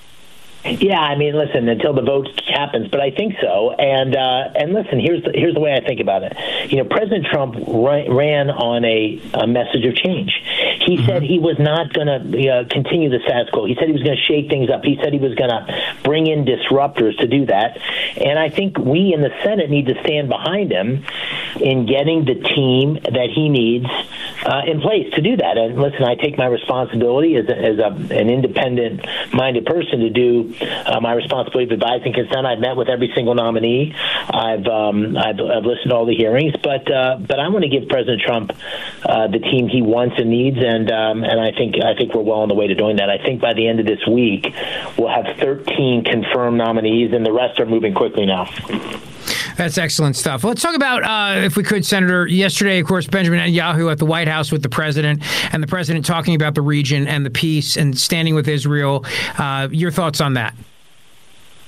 Yeah, I mean, listen, until the vote happens, but I think so. And uh, and listen, here's the, here's the way I think about it. You know, President Trump ra- ran on a, a message of change. He mm-hmm. said he was not going to uh, continue the status quo. He said he was going to shake things up. He said he was going to bring in disruptors to do that. And I think we in the Senate need to stand behind him in getting the team that he needs uh, in place to do that. And listen, I take my responsibility as, a, as a, an independent-minded person to do Uh, my responsibility of advice and consent. I've met with every single nominee. I've um, I've, I've listened to all the hearings, but uh, but I want to give President Trump uh, the team he wants and needs, and um, and I think I think we're well on the way to doing that. I think by the end of this week we'll have thirteen confirmed nominees, and the rest are moving quickly now. That's excellent stuff. Let's talk about, uh, if we could, Senator, yesterday, of course, Benjamin Netanyahu at the White House with the president, and the president talking about the region and the peace and standing with Israel. Uh, your thoughts on that?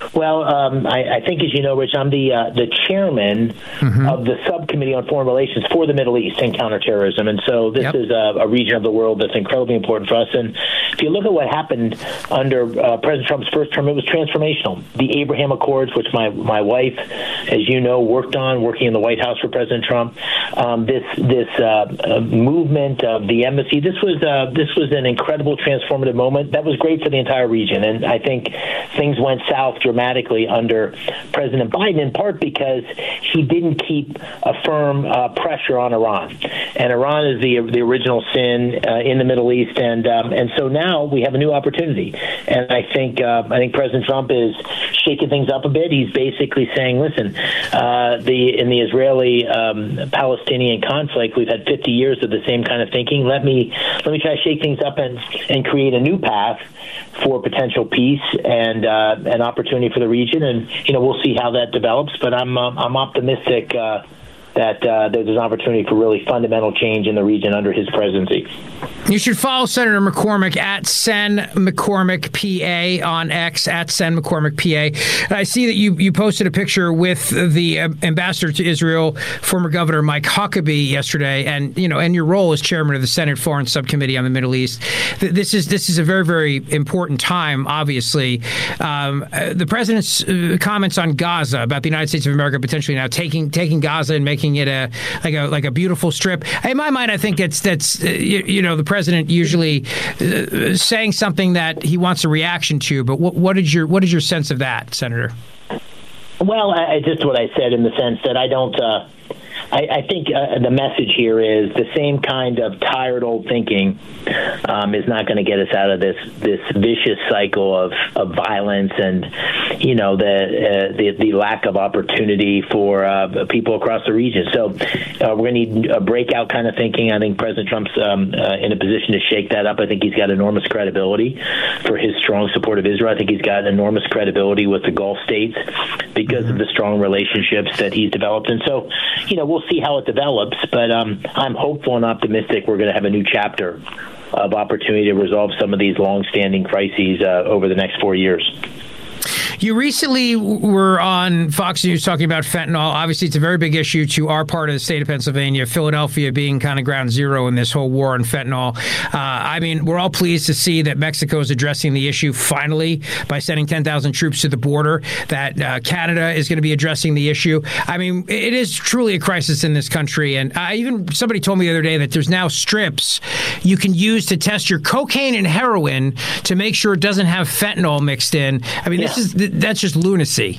Well, um, I, I think, as you know, Rich, I'm the uh, the chairman mm-hmm. of the subcommittee on foreign relations for the Middle East and counterterrorism, and so this yep. is a, a region of the world that's incredibly important for us. And if you look at what happened under uh, President Trump's first term, it was transformational. The Abraham Accords, which my my wife, as you know, worked on, working in the White House for President Trump. Um, this this uh, uh, movement of the embassy. This was uh, this was an incredible transformative moment that was great for the entire region, and I think things went south dramatically under President Biden, in part because he didn't keep a firm uh, pressure on Iran, and Iran is the the original sin uh, in the Middle East, and um, and so now we have a new opportunity, and I think uh, I think President Trump is shaking things up a bit. He's basically saying, listen, uh, the in the Israeli um, Palestinian conflict, we've had fifty years of the same kind of thinking. Let me let me try to shake things up and and create a new path for potential peace and uh, an opportunity for the region, and you know we'll see how that develops. But I'm uh, I'm optimistic uh, that uh, there's an opportunity for really fundamental change in the region under his presidency. You should follow Senator McCormick at Sen McCormick P A on X, at Sen McCormick P A. I see that you, you posted a picture with the uh, ambassador to Israel, former Governor Mike Huckabee, yesterday, and you know, and your role as chairman of the Senate Foreign Subcommittee on the Middle East. This is this is a very very important time. Obviously, um, uh, the president's uh, comments on Gaza about the United States of America potentially now taking taking Gaza and making it a like a like a beautiful strip. In my mind, I think that's that's uh, you, you know the president usually uh, saying something that he wants a reaction to. But what, what is your what is your sense of that, Senator? Well, I, just what I said in the sense that I don't. Uh, I, I think uh, the message here is the same kind of tired old thinking um, is not going to get us out of this this vicious cycle of, of violence and you know the uh, the, the lack of opportunity for uh, people across the region. So uh, we're going to need a breakout kind of thinking. I think President Trump's um, uh, in a position to shake that up. I think he's got enormous credibility for his strong support of Israel. I think he's got enormous credibility with the Gulf states because of the strong relationships that he's developed. And so, you know, we'll see how it develops, but um, I'm hopeful and optimistic we're going to have a new chapter of opportunity to resolve some of these long-standing crises uh, over the next four years. You recently were on Fox News talking about fentanyl. Obviously, it's a very big issue to our part of the state of Pennsylvania, Philadelphia being kind of ground zero in this whole war on fentanyl. Uh, I mean, we're all pleased to see that Mexico is addressing the issue finally by sending ten thousand troops to the border, that uh, Canada is going to be addressing the issue. I mean, it is truly a crisis in this country. And I, even somebody told me the other day that there's now strips you can use to test your cocaine and heroin to make sure it doesn't have fentanyl mixed in. I mean, yeah. this is that's just lunacy.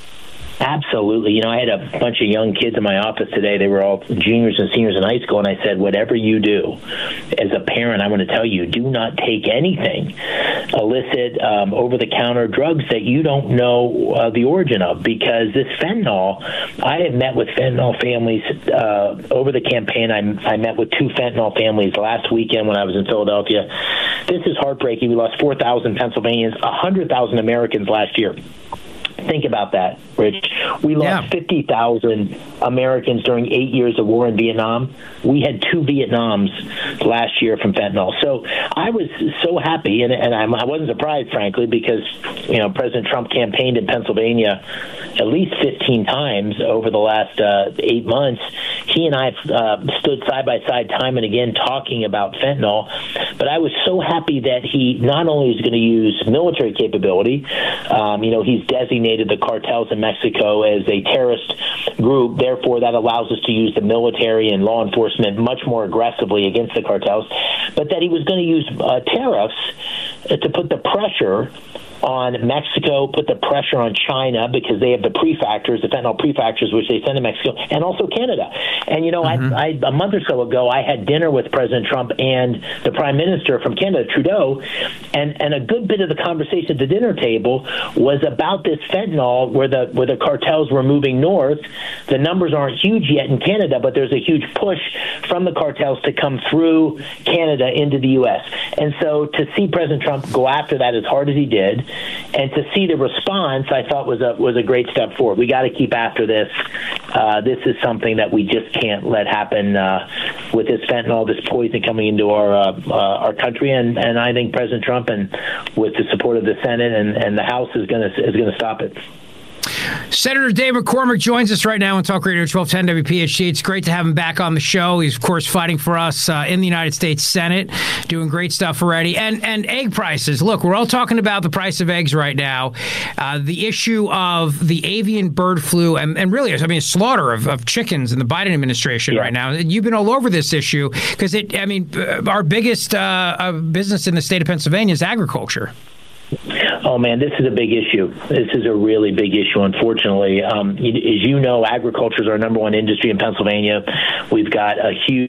Absolutely. You know, I had a bunch of young kids in my office today. They were all juniors and seniors in high school, and I said, whatever you do, as a parent, I want to tell you, do not take anything illicit, um, over-the-counter drugs that you don't know uh, the origin of, because this fentanyl, I have met with fentanyl families uh, over the campaign. I, I met with two fentanyl families last weekend when I was in Philadelphia. This is heartbreaking. We lost four thousand Pennsylvanians, one hundred thousand Americans last year. Think about that, Rich. We lost yeah. fifty thousand Americans during eight years of war in Vietnam. We had two Vietnams last year from fentanyl. So I was so happy, and, and I wasn't surprised, frankly, because you know President Trump campaigned in Pennsylvania at least fifteen times over the last uh, eight months. He and I uh, stood side by side time and again talking about fentanyl. But I was so happy that he not only is going to use military capability, um, you know, he's designated the cartels in Mexico as a terrorist group. Therefore, that allows us to use the military and law enforcement much more aggressively against the cartels. But that he was going to use uh, tariffs uh, to put the pressure on Mexico, put the pressure on China because they have the prefactors, the fentanyl prefactors, which they send to Mexico, and also Canada. And, you know, mm-hmm. I, I, a month or so ago, I had dinner with President Trump and the Prime Minister from Canada, Trudeau, and, and a good bit of the conversation at the dinner table was about this fentanyl where the, where the cartels were moving north. The numbers aren't huge yet in Canada, but there's a huge push from the cartels to come through Canada into the U S. And so to see President Trump go after that as hard as he did, And to see the response, I thought was a was a great step forward. We got to keep after this. Uh, this is something that we just can't let happen uh, with this fentanyl, this poison coming into our uh, uh, our country. And, and I think President Trump, and with the support of the Senate and, and the House, is going to is going to stop it. Senator Dave McCormick joins us right now on Talk Radio twelve ten W P H T. It's great to have him back on the show. He's, of course, fighting for us uh, in the United States Senate, doing great stuff already. And and egg prices. Look, we're all talking about the price of eggs right now. Uh, the issue of the avian bird flu and, and really, I mean, slaughter of, of chickens in the Biden administration yeah. right now. You've been all over this issue because, it. I mean, our biggest uh, business in the state of Pennsylvania is agriculture. Oh, man, this is a big issue. This is a really big issue, unfortunately. Um, as you know, agriculture is our number one industry in Pennsylvania. We've got a huge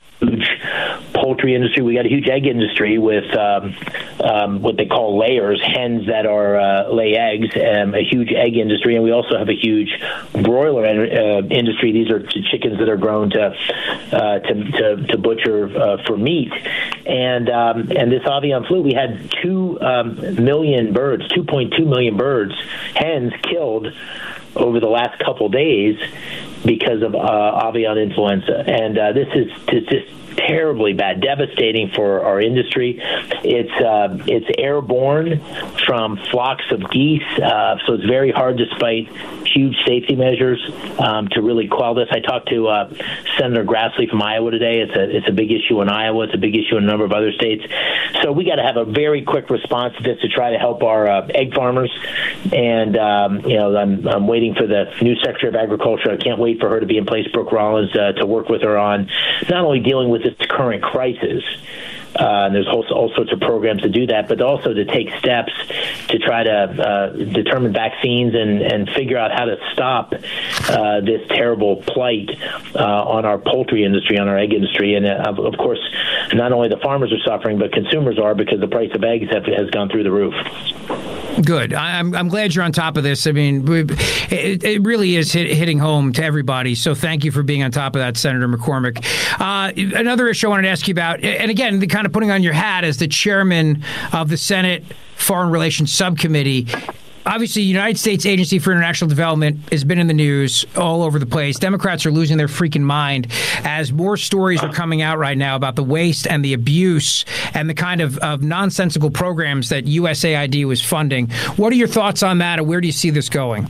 poultry industry. We got a huge egg industry with um, um, what they call layers, hens that are uh, lay eggs, um, a huge egg industry. And we also have a huge broiler uh, industry. These are chickens that are grown to uh, to, to, to butcher uh, for meat. And um, and this avian flu, we had two um, million birds, two point two million birds, hens killed over the last couple days because of uh, avian influenza. And uh, this is just terribly bad, devastating for our industry. It's uh, it's airborne from flocks of geese, uh, so it's very hard, despite huge safety measures, um, to really quell this. I talked to uh, Senator Grassley from Iowa today. It's a it's a big issue in Iowa. It's a big issue in a number of other states. So we got to have a very quick response to this to try to help our uh, egg farmers. And um, you know, I'm I'm waiting for the new Secretary of Agriculture. I can't wait for her to be in place, Brooke Rollins, uh, to work with her on not only dealing with this current crisis. Uh, and there's also all sorts of programs to do that, but also to take steps to try to uh, determine vaccines and, and figure out how to stop uh, this terrible plight uh, on our poultry industry, on our egg industry. And, uh, of course, not only the farmers are suffering, but consumers are, because the price of eggs have, has gone through the roof. Good. I'm I'm glad you're on top of this. I mean, it, it really is hit, hitting home to everybody. So thank you for being on top of that, Senator McCormick. Uh, another issue I wanted to ask you about, and again, the kind of putting on your hat as the chairman of the Senate Foreign Relations Subcommittee. Obviously, the United States Agency for International Development has been in the news all over the place. Democrats are losing their freaking mind as more stories are coming out right now about the waste and the abuse and the kind of, of nonsensical programs that U S A I D was funding. What are your thoughts on that, and where do you see this going?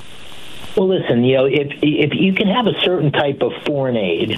Well, listen, you know, if if you can have a certain type of foreign aid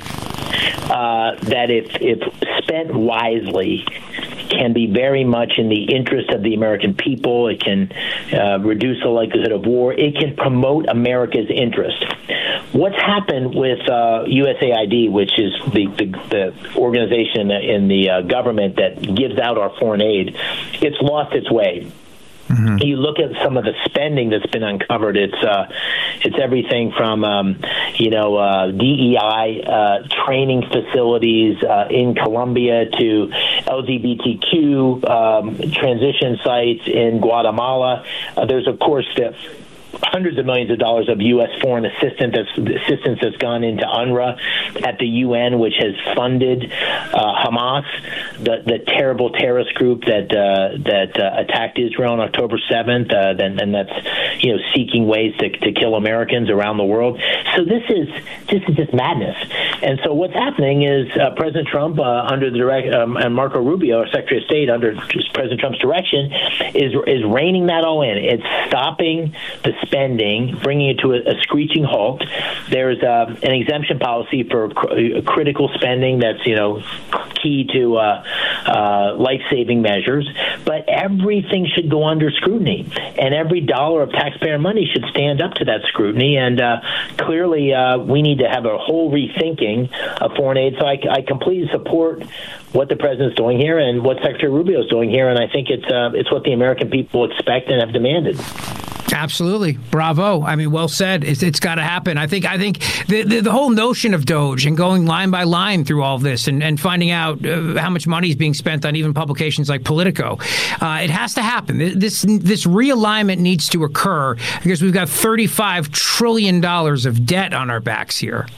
uh, that if if spent wisely can be very much in the interest of the American people. It can uh, reduce the likelihood of war. It can promote America's interest. What's happened with uh, U S A I D, which is the, the, the organization in the uh, government that gives out our foreign aid, it's lost its way. Mm-hmm. You look at some of the spending that's been uncovered. It's uh, it's everything from um, you know uh, D E I uh, training facilities uh, in Colombia to L G B T Q um, transition sites in Guatemala. Uh, there's of course the hundreds of millions of dollars of U S foreign assistance that's, assistance that's gone into UNRWA at the U N, which has funded uh, Hamas, the, the terrible terrorist group that uh, that uh, attacked Israel on October seventh, uh, and, and that's you know seeking ways to, to kill Americans around the world. So this is this is just madness. And so what's happening is uh, President Trump, uh, under the direct, um, and Marco Rubio, our Secretary of State, under President Trump's direction, is is reining that all in. It's stopping the spending, bringing it to a, a screeching halt. There's uh, an exemption policy for cr- critical spending that's, you know, key to uh, uh, life-saving measures. But everything should go under scrutiny, and every dollar of taxpayer money should stand up to that scrutiny. And uh, clearly, uh, we need to have a whole rethinking of foreign aid. So I, I completely support what the president's doing here and what Secretary Rubio is doing here, and I think it's uh, it's what the American people expect and have demanded. Absolutely. Bravo. I mean, well said. It's, it's got to happen. I think I think the, the the whole notion of DOGE and going line by line through all of this and, and finding out uh, how much money is being spent on even publications like Politico, uh, it has to happen. This this realignment needs to occur because we've got thirty-five trillion dollars of debt on our backs here.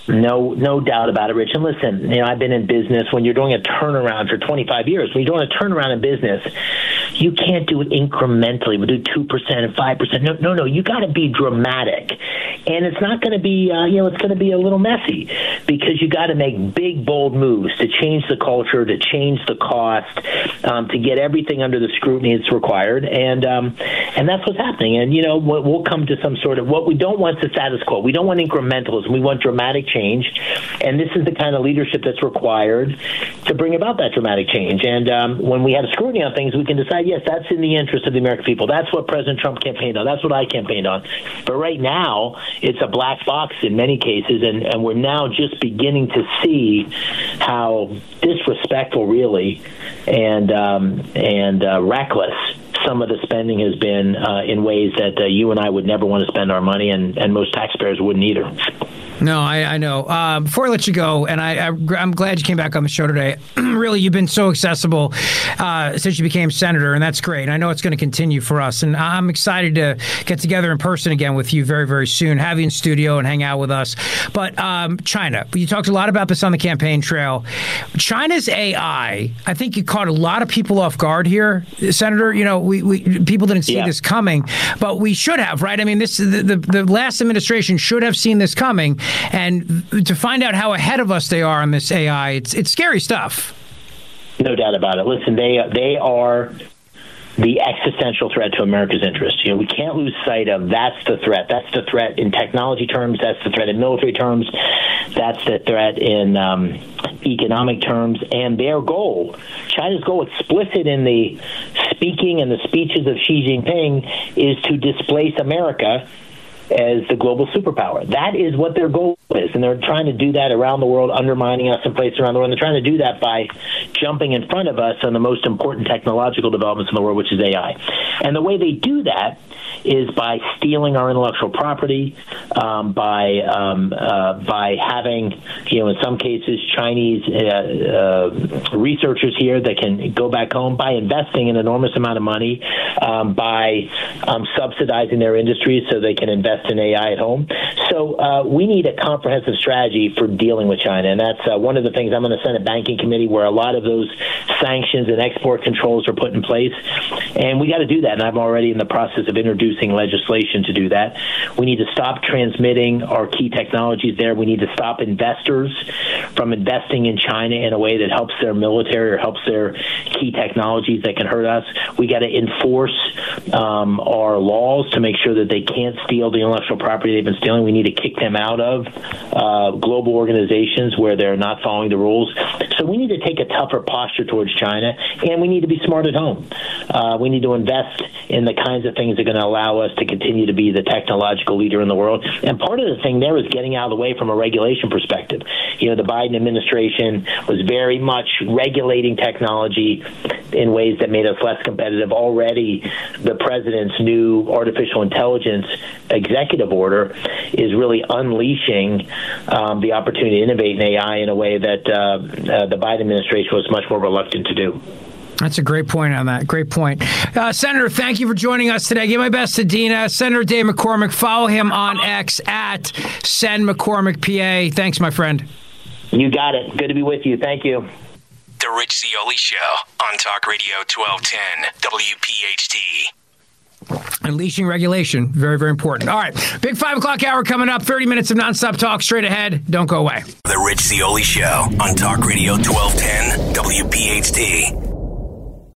No, no doubt about it, Rich. And listen, you know, I've been in business. When you're doing a turnaround for twenty-five years, when you're doing a turnaround in business, you can't do it incrementally. We do two percent and five percent. No, no, no. You got to be dramatic. And it's not going to be, uh, you know, it's going to be a little messy because you got to make big, bold moves to change the culture, to change the cost, um, to get everything under the scrutiny that's required. And um, and that's what's happening. And, you know, we'll come to some sort of, what we don't want is the status quo. We don't want incrementalism. We want dramatic change. And this is the kind of leadership that's required to bring about that dramatic change. And um, when we have scrutiny on things, we can decide, yes, that's in the interest of the American people. That's what President Trump campaigned on. That's what I campaigned on. But right now, it's a black box in many cases, and, and we're now just beginning to see how disrespectful, really, and um, and uh, reckless some of the spending has been uh, in ways that uh, you and I would never want to spend our money, and, and most taxpayers wouldn't either. No, I, I know. Uh, before I let you go, and I, I, I'm glad you came back on the show today. Really, you've been so accessible uh, since you became senator, and that's great. I know it's going to continue for us, and I'm excited to get together in person again with you very, very soon, have you in studio and hang out with us. But um, China, you talked a lot about this on the campaign trail. China's A I, I think you caught a lot of people off guard here, Senator. You know, we, we people didn't see yeah. this coming, but we should have, right? I mean, this the, the, the last administration should have seen this coming. And to find out how ahead of us they are on this A I, it's it's scary stuff. No doubt about it. Listen, they they are the existential threat to America's interest. You know, we can't lose sight of that's the threat. That's the threat in technology terms. That's the threat in military terms. That's the threat in um, economic terms. And their goal, China's goal, explicit in the speaking and the speeches of Xi Jinping, is to displace America as the global superpower. That is what their goal is, and they're trying to do that around the world, undermining us in places around the world. And they're trying to do that by jumping in front of us on the most important technological developments in the world, which is A I. And the way they do that is by stealing our intellectual property, um, by um, uh, by having, you know, in some cases, Chinese uh, uh, researchers here that can go back home, by investing an enormous amount of money, um, by um, subsidizing their industries so they can invest in A I at home. So uh, we need a comprehensive strategy for dealing with China, and that's uh, one of the things. I'm on the Senate Banking Committee where a lot of those sanctions and export controls are put in place, and we got to do that, and I'm already in the process of introducing legislation to do that. We need to stop transmitting our key technologies there. We need to stop investors from investing in China in a way that helps their military or helps their key technologies that can hurt us. We got to enforce um, our laws to make sure that they can't steal the intellectual property they've been stealing. We need to kick them out of uh, global organizations where they're not following the rules. So we need to take a tougher posture towards China, and we need to be smart at home. Uh, we need to invest in the kinds of things that are going to allow us to continue to be the technological leader in the world. And part of the thing there is getting out of the way from a regulation perspective. You know, the Biden administration was very much regulating technology in ways that made us less competitive. Already, the president's new artificial intelligence executive order is really unleashing um, the opportunity to innovate in A I in a way that uh, uh, the Biden administration was much more reluctant to do. That's a great point on that. Great point. Uh, Senator, thank you for joining us today. Give my best to Dina. Senator Dave McCormick. Follow him on X at Sen McCormick P A. Thanks, my friend. You got it. Good to be with you. Thank you. The Rich Zeoli Show on Talk Radio twelve ten W P H T. Unleashing regulation. Very, very important. All right. Big five o'clock hour coming up. thirty minutes of nonstop talk straight ahead. Don't go away. The Rich Zeoli Show on Talk Radio twelve ten W P H T.